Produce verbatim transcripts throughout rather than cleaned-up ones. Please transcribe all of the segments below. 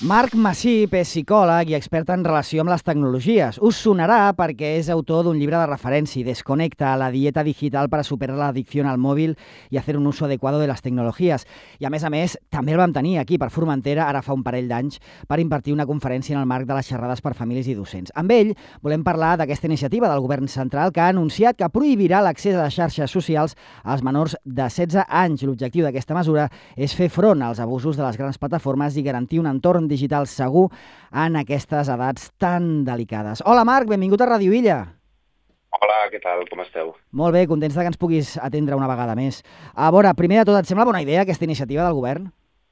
Marc Massip és psicòleg i expert en relació amb les tecnologies. Us sonarà perquè és autor d'un llibre de referència, Desconecta, la dieta digital para superar la adicción al móvil y hacer un uso adecuado de las tecnologías. I a més a més, també el vam tenir aquí per Formentera, ara fa un parell d'anys, per impartir una conferència en el marc de les xerrades per famílies i docents. Amb ell volem parlar d'aquesta iniciativa del govern central que ha anunciat que prohibirà l'accés a les xarxes socials als menors de setze anys. L'objectiu d'aquesta mesura és fer front als abusos de les grans plataformes i garantir un entorn digital segur en aquestes edats tan delicades. Hola Marc, benvingut a Ràdio Illa. Hola, què tal? Com esteu? Molt bé, contents que ens puguis atendre una vegada més. A veure, primer de tot, et sembla bona idea aquesta iniciativa del govern?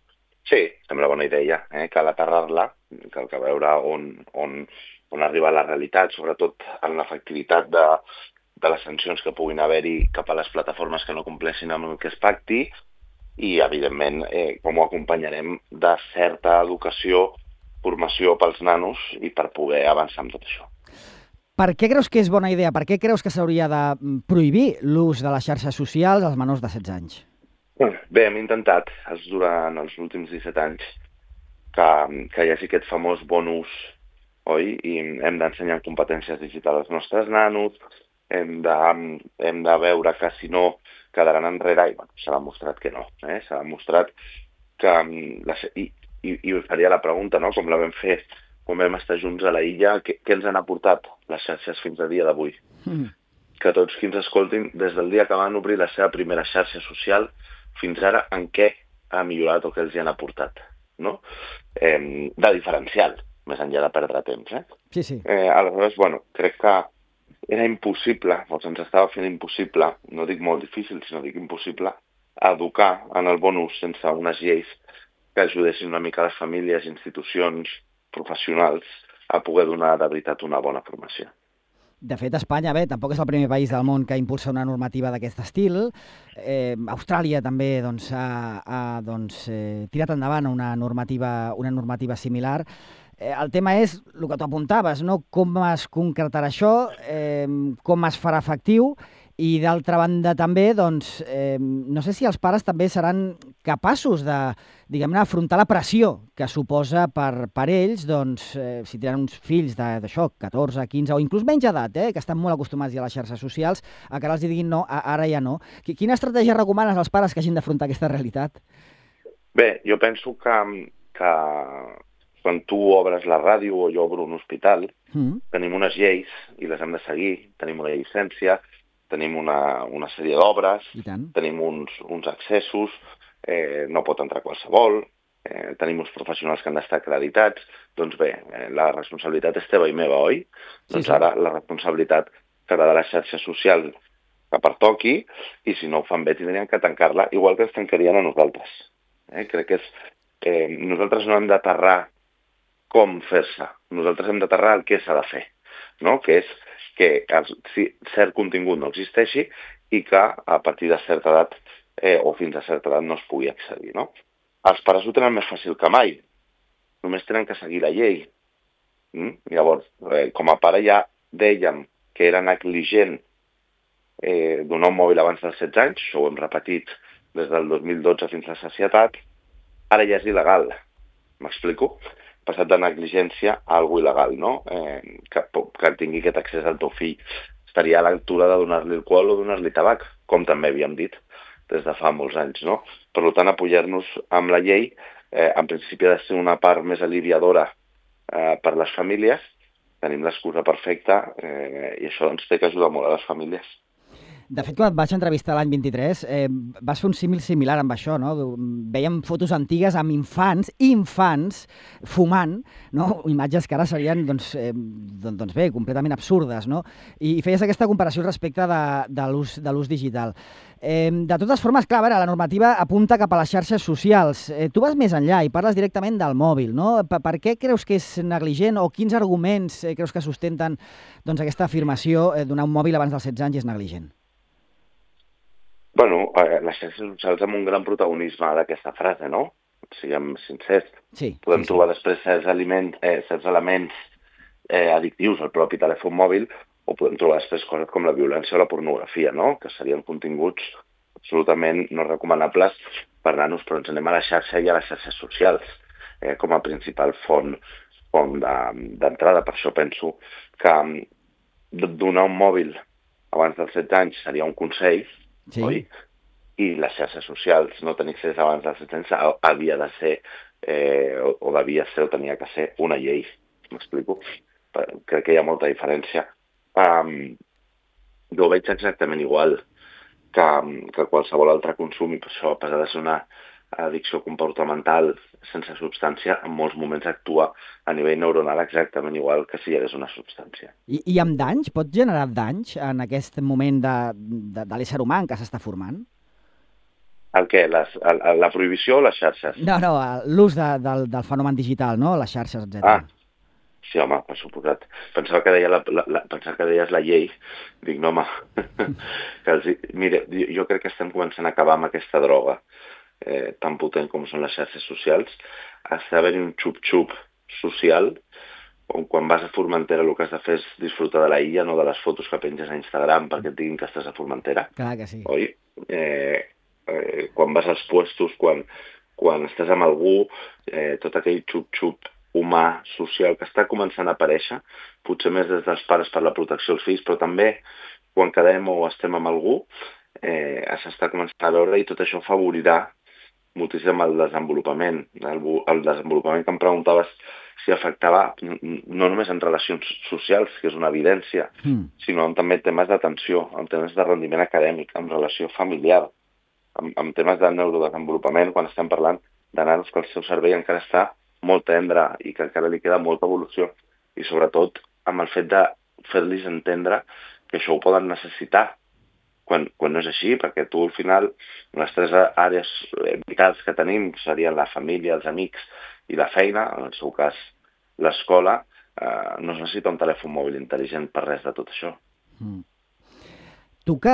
Sí, sembla bona idea. Eh? Cal aterrar-la, cal que veure on, on, on arriba la realitat, sobretot en l'efectivitat de, de les sancions que puguin haver-hi cap a les plataformes que no compleixin amb el que es pacti i, evidentment, eh, com ho acompanyarem de certa educació, formació pels nanos i per poder avançar amb tot això. Per què creus que és bona idea? Per què creus que s'hauria de prohibir l'ús de les xarxes socials als menors de setze anys? Bé, hem intentat durant els últims disset anys que, que hi hagi aquest famós bon ús, oi? I hem d'ensenyar competències digitals als nostres nanos, hem de, hem de veure que si no quedaran enrere, i bueno, s'ha demostrat que no. Eh? S'ha demostrat que... Les, i, i, I us faria la pregunta, no? Com la vam fer quan vam estar junts a la illa, què, què ens han aportat les xarxes fins a dia d'avui? Mm. Que tots qui ens escoltin, des del dia que van obrir la seva primera xarxa social fins ara, en què ha millorat o què els hi han aportat, no? Eh, de diferencial, més enllà de perdre temps, eh? Sí, sí. Eh, aleshores, bueno, crec que era impossible, o se'ns estava fent impossible, no dic molt difícil, sinó dic impossible, educar en el bon ús sense unes lleis que ajudessin una mica a les famílies, institucions, professionals, a poder donar de veritat una bona formació. De fet, Espanya, bé, tampoc és el primer país del món que impulsa una normativa d'aquest estil. Eh, Austràlia també doncs, ha, ha doncs, eh, tirat endavant una normativa, una normativa similar. Eh, el tema és el que tu apuntaves, no? Com es concretarà això, eh, com es farà efectiu i, d'altra banda, també, doncs, eh, no sé si els pares també seran capaços de, diguem-ne, afrontar la pressió que suposa per, per ells, doncs, eh, si tenen uns fills d'això, catorze, quinze o inclús menys edat, eh, que estan molt acostumats ja a les xarxes socials, a que ara els diguin no, ara ja no. Quina estratègia recomanes als pares que hagin d'afrontar aquesta realitat? Bé, jo penso que, que quan tu obres la ràdio o jo obro un hospital, mm. tenim unes lleis i les hem de seguir, tenim una llicència, tenim una, una sèrie d'obres, tenim uns, uns accessos, eh, no pot entrar qualsevol, eh, tenim uns professionals que han d'estar acreditats. Doncs bé, eh, la responsabilitat és teva i meva, oi? Sí, doncs sí. Ara la responsabilitat serà de les xarxes socials que pertoqui i si no ho fan bé tindrien que tancar-la, igual que ens tancarien a nosaltres. Eh? Crec que és, eh, nosaltres no hem d'aterrar com fer-se, nosaltres hem d'aterrar el que s'ha de fer, no? Que és que si cert contingut no existeixi i que a partir de certa edat eh, o fins a certa edat no es pugui accedir, no? Els pares ho tenen més fàcil que mai. Només tenen que seguir la llei. Mm? Llavors, eh, com a pare ja dèiem que era negligent eh, donar un mòbil abans dels setze anys, això ho hem repetit des del dos mil dotze fins a la sacietat, ara ja és il·legal. M'explico? Passat de negligència a algo il·legal, no? Eh, que, que tingui aquest accés al teu fill. Estaria a l'altura de donar-li alcohol o donar-li tabac, com també havíem dit des de fa molts anys, no? Per tant, apoyar-nos amb la llei, eh, en principi ha de ser una part més aliviadora eh, per les famílies. Tenim l'excusa perfecta eh, i això ens té que ajudar molt a les famílies. De fet, quan et vaig entrevistar l'any vint-i-tres, eh, vas fer un símil similar amb això, no? Veiem fotos antigues amb infants, infants, fumant, no? Imatges que ara serien, doncs, eh, doncs bé, completament absurdes, no? I feies aquesta comparació respecte de, de l'ús digital. Eh, de totes formes, clar, a veure, la normativa apunta cap a les xarxes socials. Eh, tu vas més enllà i parles directament del mòbil, no? Per, per què creus que és negligent o quins arguments eh, creus que sustenten doncs, aquesta afirmació eh, donar un mòbil abans dels setze anys és negligent? Bueno, eh, les xarxes socials amb un gran protagonisme d'aquesta frase, no? Siguem sincers. Sí, Podem sí, trobar sí. després certs, aliment, eh, certs elements eh, addictius al propi telèfon mòbil o podem trobar després coses com la violència o la pornografia, no? Que serien continguts absolutament no recomanables per nanos, però ens anem a la xarxa i a les xarxes socials. eh, com a principal font, font d'entrada. Per això penso que donar un mòbil abans dels setze anys seria un consell, sí. Oi? I les xarxes socials, no tenir accés abans dels setze anys, havia de ser, eh, o, o devia ser, o tenia que ser una llei. M'explico? Crec que hi ha molta diferència. Um, jo ho veig exactament igual que, que qualsevol altre consum, i per això, a pesar de ser una addicció comportamental sense substància, en molts moments actua a nivell neuronal exactament igual que si hi hagués una substància. I, i amb danys? Pot generar danys en aquest moment de, de, de l'ésser humà en què s'està formant? El què? Les, el, la prohibició o les xarxes? No, no, l'ús de, del, del fenomen digital, no? Les xarxes, etcètera. Ah, sí, home, per suposat. Pensava que, deia la, la, la, pensava que deies la llei. Dic, no, home. que els, mira, jo crec que estem començant a acabar amb aquesta droga eh, tan potent com són les xarxes socials. Està d'haver-hi un xup-xup social on quan vas a Formentera el que has de fer és disfrutar de la illa, no de les fotos que penges a Instagram perquè et diguin que estàs a Formentera. Clar que sí. Oi? Eh, eh, quan vas als puestos, quan, quan estàs amb algú, eh, tot aquell xup-xup humà, social, que està començant a aparèixer, potser més des dels pares per la protecció als fills, però també quan quedem o estem amb algú, eh, s'està començant a veure i tot això favorirà moltíssim el desenvolupament. El, el desenvolupament que em preguntaves si afectava no només en relacions socials, que és una evidència, mm. sinó en també temes d'atenció, en temes de rendiment acadèmic, en relació familiar, en, en temes de neurodesenvolupament, quan estem parlant de nanos que el seu cervell encara està molt tendre i que encara li queda molta evolució. I sobretot amb el fet de fer-los entendre que això ho poden necessitar quan, quan no és així, perquè tu al final les tres àrees vitals que tenim serien la família, els amics i la feina, en el seu cas l'escola, eh, no es necessita un telèfon mòbil intel·ligent per res de tot això. Mm. Tu que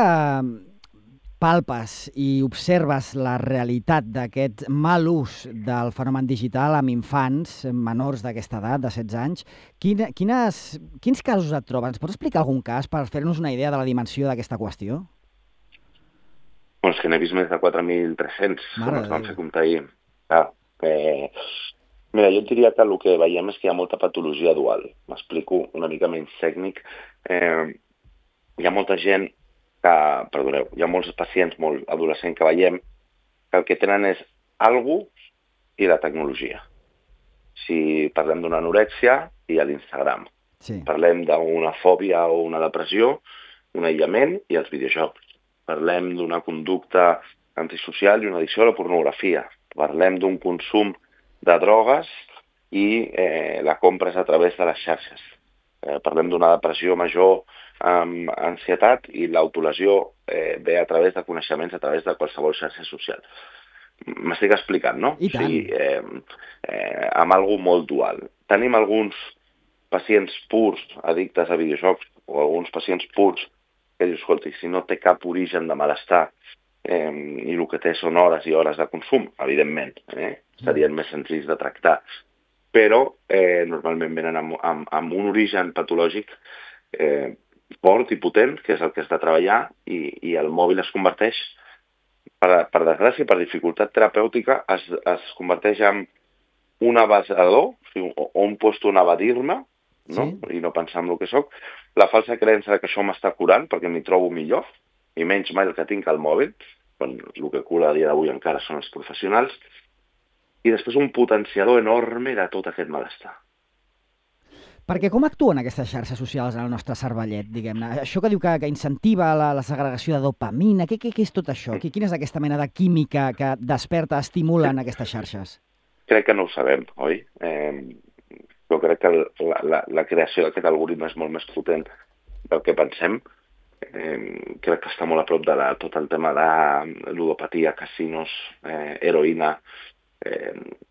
palpes i observes la realitat d'aquest mal ús del fenomen digital amb infants menors d'aquesta edat, de setze anys, quina, quines, quins casos et trobes? Ens pots explicar algun cas per fer-nos una idea de la dimensió d'aquesta qüestió? Bueno, és que n'he vist més de quatre mil tres-cents, com ens vam fer comptar ahir. Ah, eh, mira, jo et diria que el que veiem és que hi ha molta patologia dual. M'explico una mica menys tècnic. Eh, hi ha molta gent que, perdoneu, hi ha molts pacients, molt adolescents que veiem que el que tenen és algú i la tecnologia. Si parlem d'una anorèxia, i a l'Instagram. Sí. Parlem d'una fòbia o una depressió, un aïllament i els videojocs. Parlem d'una conducta antisocial i una addicció a la pornografia. Parlem d'un consum de drogues i eh, la compra és a través de les xarxes. Eh, parlem d'una depressió major amb ansietat i l'autolesió eh, ve a través de coneixements, a través de qualsevol xarxa social. M'estic explicant, no? I tant. O sigui, eh, eh, amb algú molt dual. Tenim alguns pacients purs addictes a videojocs o alguns pacients purs que dius, escolti, si no té cap origen de malestar eh, i el que té són hores i hores de consum, evidentment, eh, serien més senzills de tractar, però eh, normalment venen amb, amb, amb un origen patològic eh, fort i potent, que és el que has de treballar, i, i el mòbil es converteix, per, per desgràcia, per dificultat terapèutica, es, es converteix en un abasador, o, sigui, o un puesto on evadir-me, no? Sí. I no pensar en el que soc, la falsa creença que això m'està curant perquè m'hi trobo millor, i menys mai el que tinc al mòbil, quan el que cura a dia d'avui encara són els professionals, i després un potenciador enorme de tot aquest malestar. Perquè com actuen aquestes xarxes socials en el nostre cervellet, diguem-ne? Això que diu que, que incentiva la, la segregació de dopamina, què, què, què és tot això? Mm. Quina és aquesta mena de química que desperta, estimula en aquestes xarxes? Crec que no ho sabem, oi? Eh... Jo crec que la, la, la creació d'aquest algoritme és molt més potent del que pensem. Eh, crec que està molt a prop de la, tot el tema de ludopatia, casinos, eh, heroïna, eh,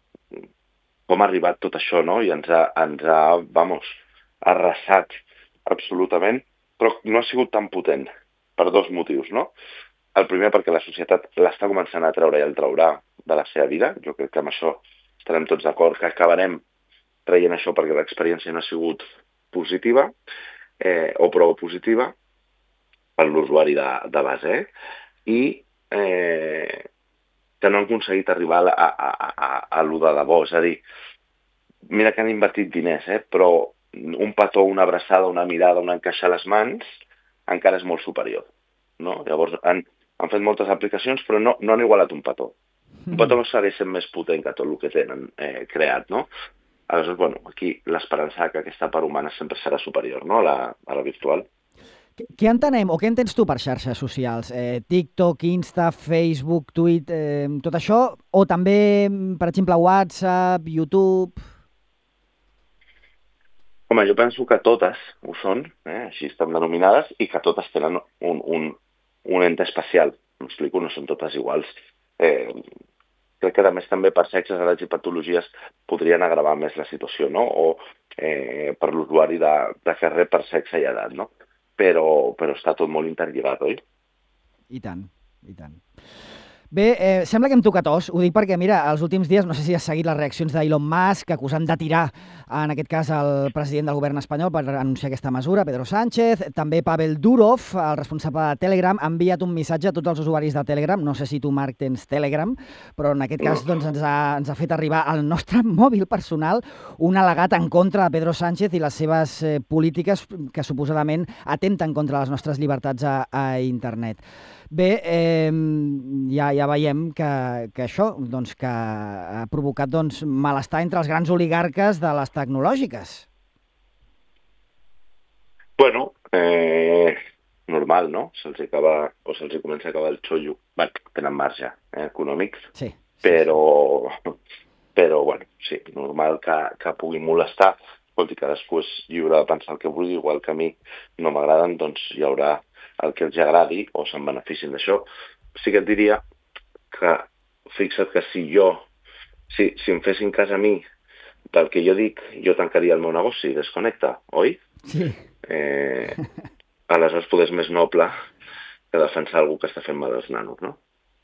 com ha arribat tot això, no? I ens ha, ens ha, vamos, arrasat absolutament, però no ha sigut tan potent per dos motius, no? El primer perquè la societat l'està començant a treure i el traurà de la seva vida. Jo crec que amb això estarem tots d'acord, que acabarem traient això perquè l'experiència no ha sigut positiva eh, o prou positiva per l'usuari de, de base. Eh? I eh, que no han aconseguit arribar a, a, a, a, a lo de debò. És a dir, mira que han invertit diners, eh? Però un petó, una abraçada, una mirada, un encaixar les mans, encara és molt superior. No? Llavors, han, han fet moltes aplicacions, però no, no han igualat un petó. Un petó no segueix sent més potent que tot el que tenen eh, creat, no? Aleshores, bueno, aquí l'esperança que aquesta part humana sempre serà superior, no?, a la, a la virtual. Què entenem, o què entens tu per xarxes socials? Eh, TikTok, Insta, Facebook, Twitter, eh, tot això? O també, per exemple, WhatsApp, YouTube? Home, jo penso que totes ho són, eh, així estan denominades, i que totes tenen un, un, un ente especial. M'explico, no són totes iguals. Eh, crec que, a més, també per sexes, edats i patologies podrien agravar més la situació, no? O eh, per l'usuari de, de carrer per sexe i edat, no? Però, però està tot molt interlligat, oi? I tant, i tant. Bé, eh, sembla que em toca tos. Ho dic perquè, mira, els últims dies, no sé si has seguit les reaccions d'Elon Musk acusant de tirar, en aquest cas, el president del govern espanyol per anunciar aquesta mesura, Pedro Sánchez. També Pavel Durov, el responsable de Telegram, ha enviat un missatge a tots els usuaris de Telegram. No sé si tu, Marc, tens Telegram, però en aquest cas doncs, ens, ha, ens ha fet arribar al nostre mòbil personal un al·legat en contra de Pedro Sánchez i les seves eh, polítiques que suposadament atempten contra les nostres llibertats a, a internet. Bé, eh, ja, ja veiem que, que això doncs, que ha provocat doncs, malestar entre els grans oligarques de les tecnològiques. Bueno, eh, normal, no? Se'ls acaba, o se'ls comença a acabar el xollo. Bé, tenen marge eh, econòmic, sí, sí, però, però bueno, sí, normal que, que pugui molestar. Escolti, cadascú és lliure de pensar el que vulgui, igual que a mi no m'agraden, doncs hi haurà el que els agradi o se'n beneficin d'això. Sí que et diria que, fixa't que si jo, si, si em fessin cas a mi del que jo dic, jo tancaria el meu negoci, desconnecta, oi? Sí. Eh, aleshores poder és més noble que defensar algú que està fent mal als nanos, no?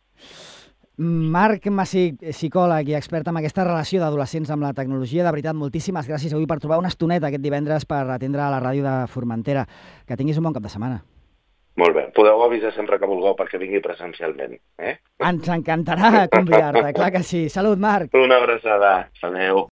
Marc Massip, psicòleg i expert en aquesta relació d'adolescents amb la tecnologia. De veritat, moltíssimes gràcies avui per trobar una estoneta aquest divendres per atendre a la ràdio de Formentera. Que tinguis un bon cap de setmana. Molt bé. Podeu avisar sempre que vulgueu perquè vingui presencialment. Eh? Ens encantarà convidar-te, clar que sí. Salut, Marc. Una abraçada. Adéu.